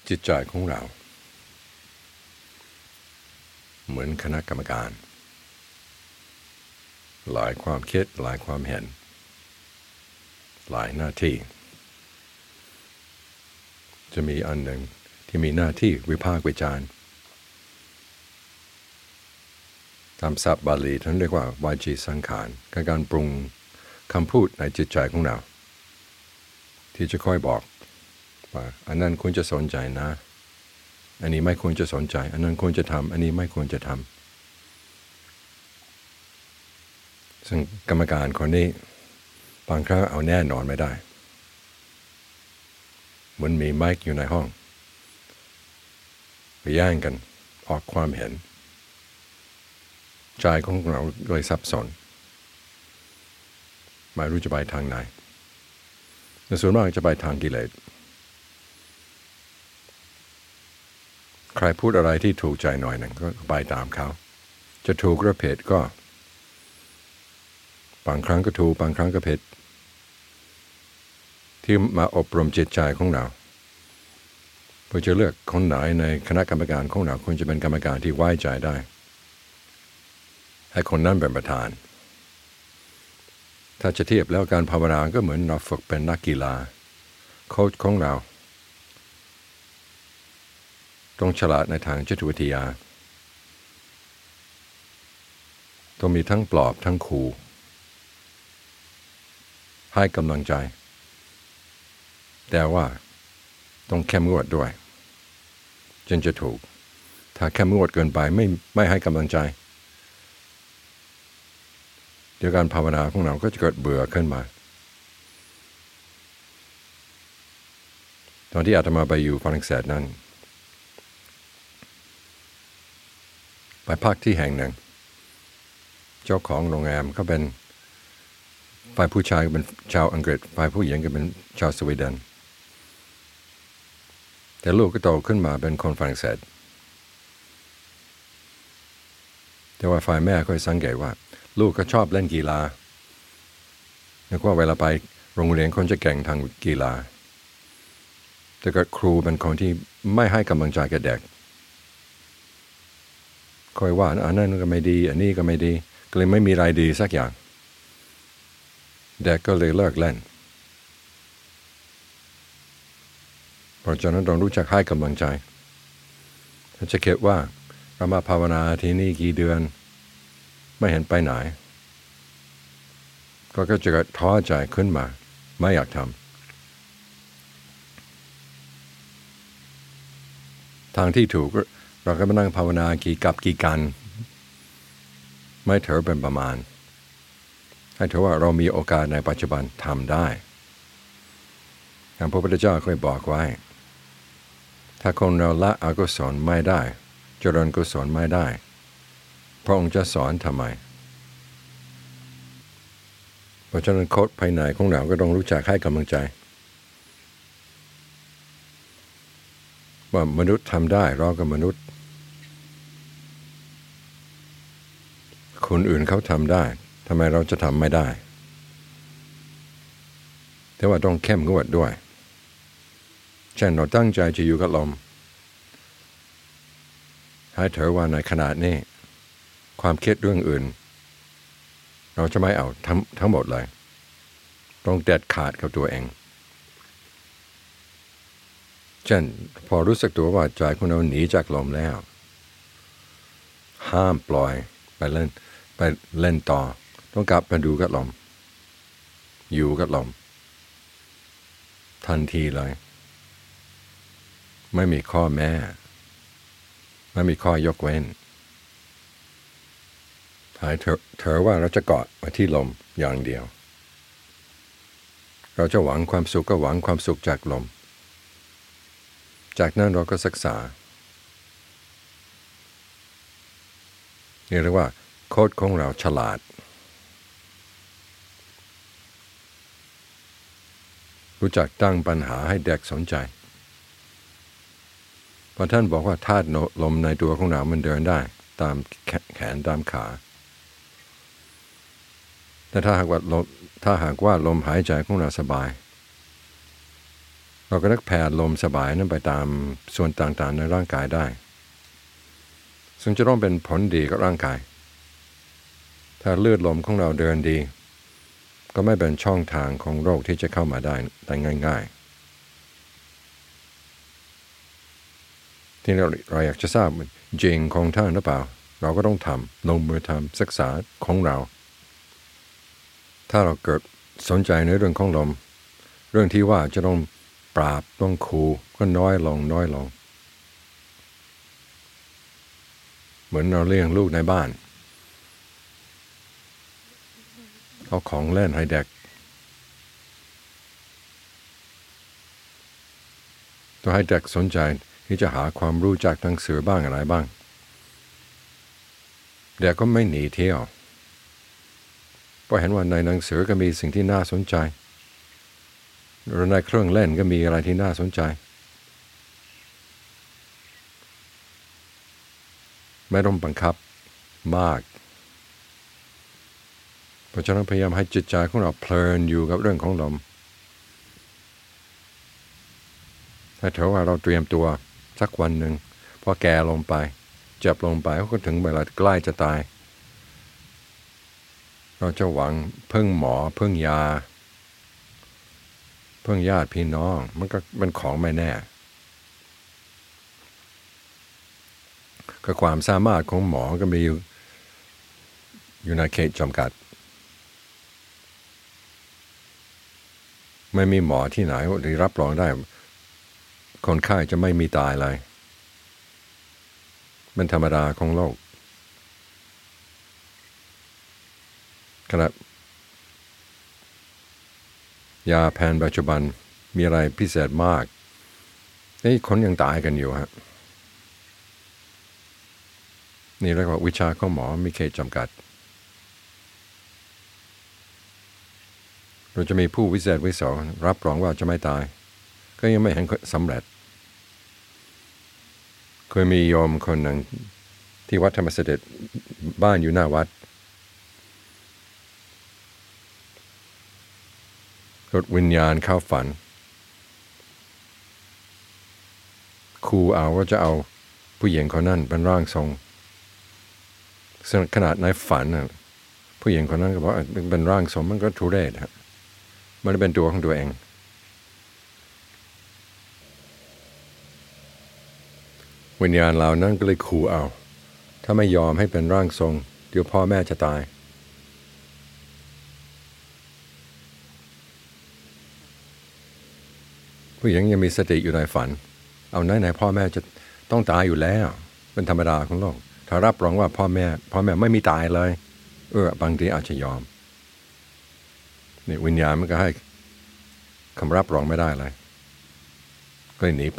จิตใจของเราเหมือนคณะกรรมการหลายความคิดหลายความเห็นหลายหน้าที่จะมีอันหนึ่งที่มีหน้าที่วิพากษ์วิจารณ์ตามศัพท์บาลีท่านเรียกว่าวาจีสังขารการปรุงคำพูดในจิตใจของเราที่จะค่อยบอกว่าอันนั้นควรจะสนใจนะอันนี้ไม่ควรจะสนใจอันนั้นควรจะทำอันนี้ไม่ควรจะทำซึ่งกรรมการคนนี้บางครั้งเอาแน่นอนไม่ได้เหมือนมีไมค์อยู่ในห้องไปแย่งกันออกความเห็นใจของเราเลยสับสนไม่รู้จะไปทางไหนในส่วนมากจะไปทางกิเลสใครพูดอะไรที่ถูกใจหน่อยหนึ่งก็ไปตามเขาจะถูกหรือผิดก็บางครั้งก็ถูกบางครั้งก็ผิดที่มาอบรมจิตใจของเราเพื่อจะเลือกคนไหนในคณะกรรมการของเราควรจะเป็นกรรมการที่ไว้ใจได้ให้คนนั้นเป็นประธานถ้าจะเทียบแล้วการภาวนาก็เหมือนเราฝึกเป็นนักกีฬาโค้ชของเราต้องฉลาดในทางจิตวิทยาต้องมีทั้งปลอบทั้งขู่ให้กำลังใจแต่ว่าต้องเข้มงวดด้วยจึงจะถูกถ้าเข้มงวดเกินไปไม่ให้กำลังใจเดี๋ยวการภาวนาของเราก็จะเกิดเบื่อขึ้นมาตอนที่อาตมาไปอยู่ฝรั่งเศสนั้นไปพักที่แห่งหนึ่งเจ้าของโรงแรมเขาเป็นฝ่ายผู้ชายเป็นชาวอังกฤษฝ่ายผู้หญิงก็เป็นชาวสวีเดนแต่ลูกก็โตขึ้นมาเป็นคนฝรั่งเศสแต่ว่าฝ่ายแม่ก็สังเกตว่าลูกก็ชอบเล่นกีฬาแล้วก็เวลาไปโรงเรียนคนจะเก่งทางกีฬาแต่ก็ครูเป็นคนที่ไม่ให้กำลังใจแก่เด็กคอยว่าอันนั้นก็ไม่ดีอันนี้ก็ไม่ดีก็เลยไม่มีอะไรดีสักอย่างเด็กก็เลยเลิกเล่นเพราะฉะนั้นต้องรู้จักให้กำลังใจถ้าจะคิดว่าเรามาภาวนาที่นี่กี่เดือนไม่เห็นไปไหนก็จะเกิดท้อใจขึ้นมาไม่อยากทำทางที่ถูกเราก็มานั่งภาวนากี่กับกี่กันไม่ถือเป็นประมาณให้ถือว่าเรามีโอกาสในปัจจุบันทำได้พระพุทธเจ้าเคยบอกไว้ถ้าคนเราละอกุศลไม่ได้เจริญกุศลไม่ได้พระองค์จะสอนทำไมเพราะฉะนั้นโค้ชภายในของเราก็ต้องรู้จักให้กำลังใจว่ามนุษย์ทำได้เราก็มนุษย์คนอื่นเขาทำได้ทำไมเราจะทำไม่ได้แต่ว่าต้องเข้มงวดด้วยเช่นเราตั้งใจจะอยู่กับลมให้เถอะว่าในขณะนี้ความคิดเรื่องอื่นเราจะไม่เอาทั้งหมดเลยต้องเด็ดขาดกับตัวเองเช่นพอรู้สึกตัวว่าใจของเราหนีจากลมแล้วห้ามปล่อยไปเล่นต่อต้องกลับมาดูกับลมอยู่กับลมทันทีเลยไม่มีข้อแม้ไม่มีข้อยกเว้นหายเถอะว่าเราจะเกาะมาที่ลมอย่างเดียวเราจะหวังความสุขก็หวังความสุขจากลมจากนั้นเราก็ศึกษาเรียกว่าโค้ชของเราฉลาดรู้จักตั้งปัญหาให้เด็กสนใจพอท่านบอกว่าธาตุลมในตัวของเรามันเดินได้ตามแขนตามขาแต่ถ้าหากว่าลมหายใจของเราสบายเราก็นึกแผ่ลมสบายนั้นไปตามส่วนต่างๆในร่างกายได้ซึ่งจะต้องเป็นผลดีกับร่างกายถ้าเลือดลมของเราเดินดีก็ไม่เป็นช่องทางของโรคที่จะเข้ามาได้ง่ายๆที่เราอยากจะทราบจริงของท่านหรือเปล่าเราก็ต้องทำลงมือทำศึกษาของเราถ้าเราเกิดสนใจในเรื่องของลมเรื่องที่ว่าจะต้องปราบต้องคูก็น้อยลงเหมือนเราเลี้ยงลูกในบ้านเอาของเล่นให้เด็กต้องให้เด็กสนใจที่จะหาความรู้จากหนังสือบ้างอะไรบ้างเด็กก็ไม่หนีเที่ยวเพราะเห็นว่าในหนังสือก็มีสิ่งที่น่าสนใจหรือในเครื่องเล่นก็มีอะไรที่น่าสนใจไม่ต้องบังคับมากเพราะฉะนั้นพยายามให้จิตใจของเราเพลินอยู่กับเรื่องของลมถ้าเถอะว่าเราเตรียมตัวสักวันหนึ่งพอแก่ลงไปเจ็บลงไปก็ถึงเวลาใกล้จะตายเราจะหวังพึ่งหมอพึ่งยาพึ่งญาติพี่น้องมันก็เป็นของไม่แน่ก็ความสามารถของหมอก็มีอยู่ในเขตจำกัดไม่มีหมอที่ไหนที่รับรองได้คนไข้จะไม่มีตายเลยเป็นธรรมดาของโลกขณะยาแผนปัจจุบันมีอะไรพิเศษมากคนยังตายกันอยู่ฮะนี่เรียกว่าวิชาของหมอมีเขตจำกัดเราจะมีผู้วิเศษวิโสรับรองว่าจะไม่ตายก็ยังไม่เห็นสำเร็จเคยมีโยมคนหนึ่งที่วัดธรรมเสด็จบ้านอยู่หน้าวัดรถวิญญาณเข้าฝันครูเอาว่าจะเอาผู้หญิงคนนั้นเป็นร่างทรงซึ่งขนาดในฝันผู้หญิงคนนั้นก็บอกเป็นร่างทรงมันก็ทุเรศฮะมันเป็นตัวของตัวเองวิญญาณเหล่านั้นก็เลยขู่เอาถ้าไม่ยอมให้เป็นร่างทรงเดี๋ยวพ่อแม่จะตายผู้หญิงยังมีสติอยู่ในฝันเอาไหนพ่อแม่จะต้องตายอยู่แล้วเป็นธรรมดาของโลกถ้ารับรองว่าพ่อแม่ไม่มีตายเลยบางทีอาจจะยอมนี่วิญญาณมันก็ให้คำรับรองไม่ได้เลยก็เลยหนีไป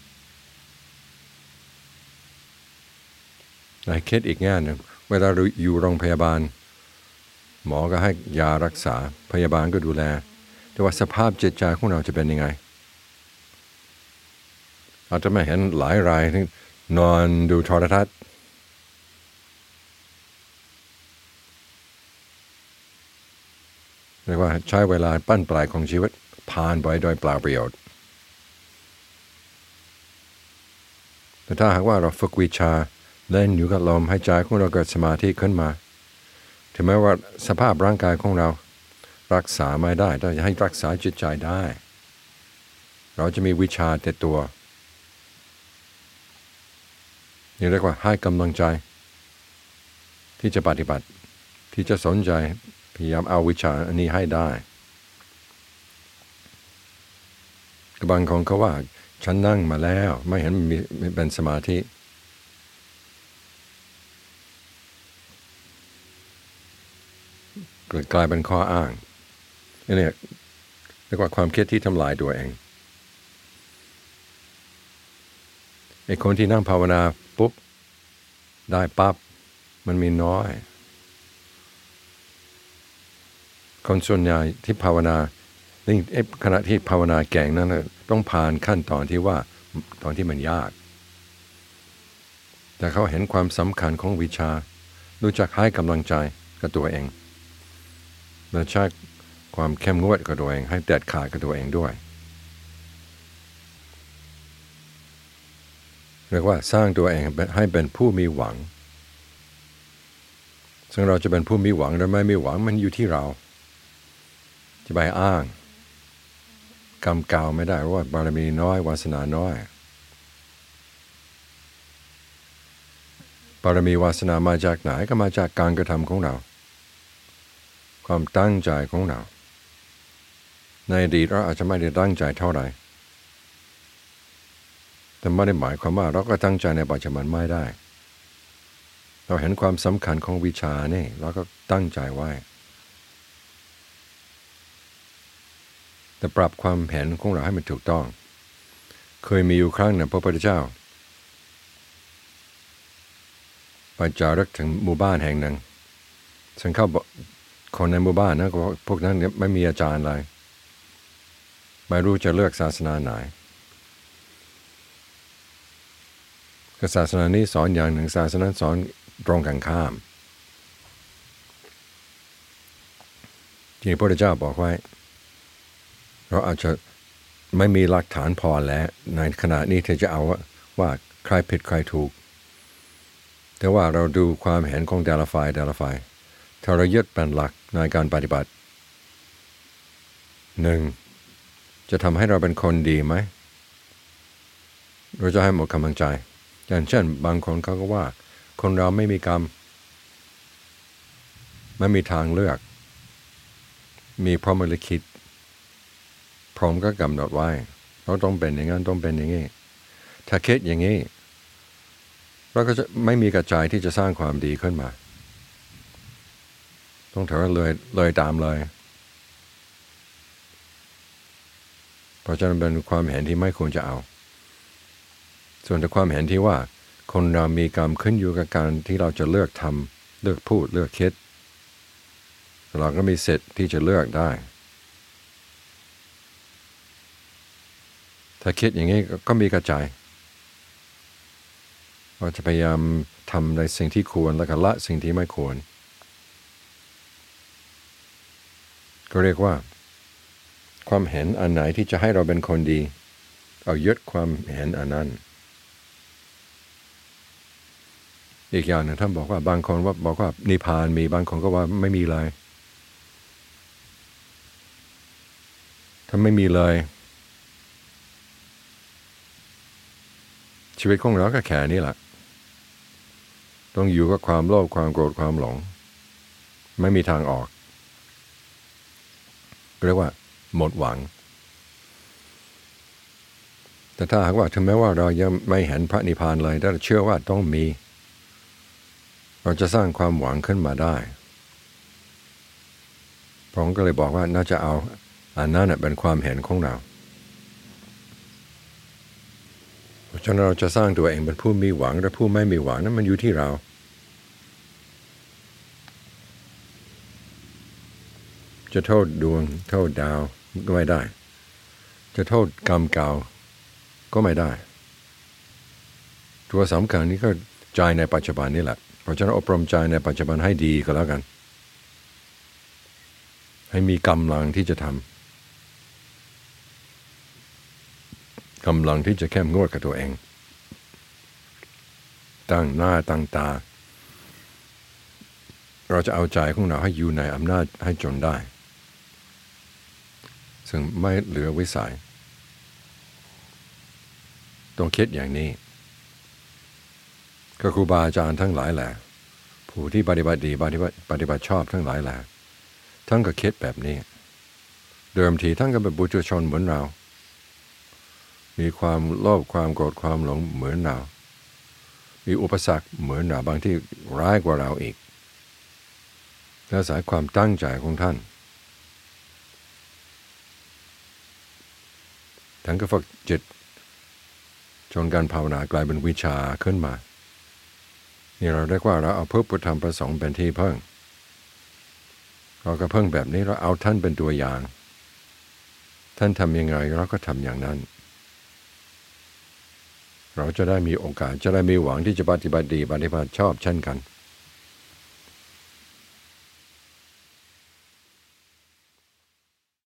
ในเคสอีกแง่หนึ่งเวลาอยู่โรงพยาบาลหมอก็ให้ยารักษาพยาบาลก็ดูแลแต่ว่าสภาพจิตใจของเราจะเป็นยังไงอาจจะไม่เห็นหลายรายที่นอนดูโทรทัศน์เรียกว่าใช้เวลาปั้นปลายของชีวิตผ่านไปโดยเปล่าประโยชน์แต่ถ้าหากว่าเราฝึกวิชาเล่นอยู่กับลมให้ใจของเราเกิดสมาธิขึ้นมาถึงแม้ว่าสภาพร่างกายของเรารักษาไม่ได้แต่จะให้รักษาจิตใจได้เราจะมีวิชาติดตัวนี่เรียกว่าให้กำลังใจที่จะปฏิบัติที่จะสนใจพยายามเอาวิชาอันนี้ให้ได้บางคนเขาว่าฉันนั่งมาแล้วไม่เห็นมีเป็นสมาธิกลายเป็นข้ออ้างนี่เรียกว่าความคิดที่ทำลายตัวเองไอ้คนที่นั่งภาวนาปุ๊บได้ปั๊บมันมีน้อยคนส่วนใหญ่ที่ภาวนาขณะที่ภาวนาเก่งนั้นต้องผ่านขั้นตอนที่ว่าตอนที่มันยากแต่เขาเห็นความสำคัญของวิชารู้จักให้กำลังใจกับตัวเองและใช้ความเข้มงวดกับตัวเองให้เด็ดขาดกับตัวเองด้วยเรียกว่าสร้างตัวเองให้เป็นผู้มีหวังซึ่งเราจะเป็นผู้มีหวังหรือไม่มีหวังมันอยู่ที่เราจะไปอ้างกรรมเก่าไม่ได้ว่าบารมีน้อยวาสนาน้อยบารมีวาสนามาจากไหนก็มาจากการกระทำของเราความตั้งใจของเราในอดีตเราอาจจะไม่ได้ตั้งใจเท่าไหร่แต่ไม่ได้หมายความว่าเราก็ตั้งใจในปัจจุบันไม่ได้เราเห็นความสำคัญของวิชานี่เราก็ตั้งใจไว้แต่ปรับความเห็นของเราให้มันถูกต้องเคยมีอยู่ครั้งหนึ่งพระพุทธเจ้าไปจาริกถึงหมู่บ้านแห่งหนึ่งซึ่งเขาบอกคนในหมู่บ้านนะพวกนั้นไม่มีอาจารย์อะไรไม่รู้จะเลือกศาสนาไหนศาสนานี้สอนอย่างหนึ่งศาสนาสอนตรงกันข้ามที่พระพุทธเจ้าบอกไว้เราอาจจะไม่มีหลักฐานพอแล้วในขณะนี้ที่จะเอาว่าใครผิดใครถูกแต่ว่าเราดูความเห็นของแต่ละฝ่ายถ้าเรายึดเป็นหลักในการปฏิบัติหนึ่งจะทำให้เราเป็นคนดีไหมเราจะให้หมดกำลังใจอย่างเช่นบางคนเขาก็ว่าคนเราไม่มีกรรมไม่มีทางเลือกมีพรหมลิขิตพรหมก็กำหนดไว้เราต้องเป็นอย่างนั้นต้องเป็นอย่างนี้ถ้าคิดอย่างนี้เราก็จะไม่มีกระจายที่จะสร้างความดีขึ้นมาต้องถือว่าเลยตามเลยเพราะฉะนั้นเป็นความเห็นที่ไม่ควรจะเอาส่วนแต่ความเห็นที่ว่าคนเรามีกรรมขึ้นอยู่กับการที่เราจะเลือกทำเลือกพูดเลือกคิดเราก็มีสิทธิ์ที่จะเลือกได้ถ้าคิดอย่างนี้ก็มีกระจายเราจะพยายามทำในสิ่งที่ควรแล้วก็ละสิ่งที่ไม่ควรก็เรียกว่าความเห็นอันไหนที่จะให้เราเป็นคนดีเอายึดความเห็นอันนั้นอีกอย่างหนึ่งท่านบอกว่าบางคนบอกว่านิพพานมีบางคนก็ว่าไม่มีเลยถ้าไม่มีเลยชีวิตของเราก็แค่นี้แหละต้องอยู่กับความโลภความโกรธความหลงไม่มีทางออกเรียกว่าหมดหวังแต่ถ้าหากว่าถึงแม้ว่าเรายังไม่เห็นพระนิพพานเลยแต่เชื่อว่าต้องมีเราจะสร้างความหวังขึ้นมาได้ผมก็เลยบอกว่าน่าจะเอาอันนั้นเป็นความเห็นของเราเพราะฉะนั้นเราจะสร้างตัวเองเป็นผู้มีหวังหรือผู้ไม่มีหวังนั้นมันอยู่ที่เราจะโทษดวงโทษดาวก็ไม่ได้จะโทษกรรมเก่าก็ไม่ได้ตัวสำคัญนี้ก็ใจในปัจจุบันนี่แหละเพราะฉะนั้นอบรมใจในปัจจุบันให้ดีก็แล้วกันให้มีกำลังที่จะทำกำลังที่จะเข้มงวดกับตัวเองตั้งหน้าตั้งตาเราจะเอาใจของเราให้อยู่ในอำนาจให้จนได้ซึ่งไม่เหลือวิสัยต้องคิดอย่างนี้ก็ครูบาอาจารย์ทั้งหลายแหละผู้ที่ปฏิบัติดีปฏิบัติชอบทั้งหลายแหละท่านก็คิดแบบนี้เดิมทีท่านก็เป็นปุถุชนเหมือนเรามีความโลภความโกรธความหลงเหมือนเรามีอุปสรรคเหมือนเราบางที่ร้ายกว่าเราอีกและอาศัยความตั้งใจของท่านก็ฝึกจิตจนการภาวนากลายเป็นวิชาขึ้นมานี่เราเรียกว่าเราเอาพระพุทธธรรมประสงค์เป็นที่พึ่งเราก็เพิ่งแบบนี้เราเอาท่านเป็นตัวอย่างท่านทำยังไงเราก็ทำอย่างนั้นเราจะได้มีโอกาสจะได้มีหวังที่จะปฏิบัติดีปฏิบัติชอบเช่นกัน